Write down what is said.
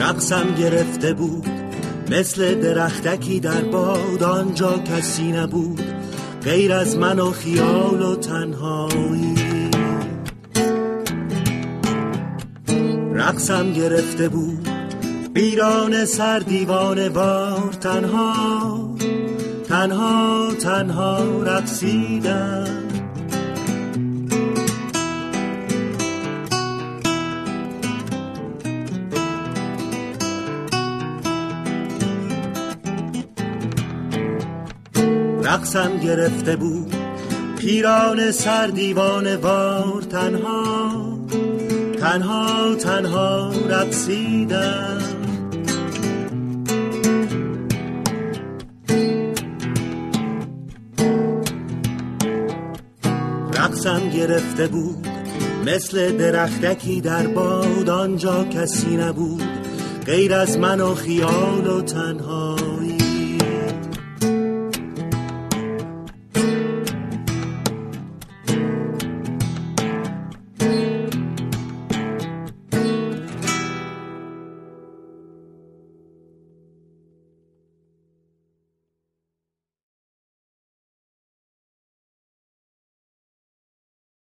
رقصم گرفته بود مثل درختکی در باد، آنجا کسی نبود غیر از من و خیال و تنهایی. رقصم گرفته بود ویران سر دیوانه وار، تنها تنها تنها رقصیدم. رقصم گرفته بود پیران سر دیوانه وار، تنها تنها تنها رقصیدم. رقصم گرفته بود مثل درختکی در باد، آنجا کسی نبود غیر از من و خیال و تنها.